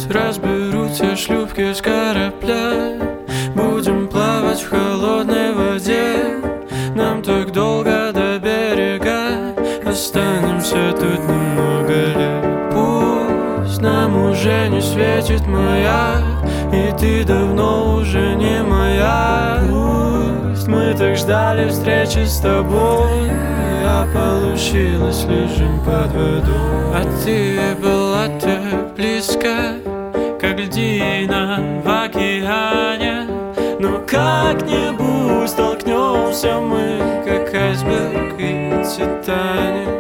разберут все шлюпки с корабля. Будем плавать в холодной воде, нам так долго до берега. Останемся тут немного лет. Пусть нам уже не светит маяк, и ты давно уже не моя. Пусть мы так ждали встречи с тобой, а получилось лежим под водой. А ты была так близко, как льдина в океане. Но как-нибудь столкнемся мы, как айсберг и Титаник.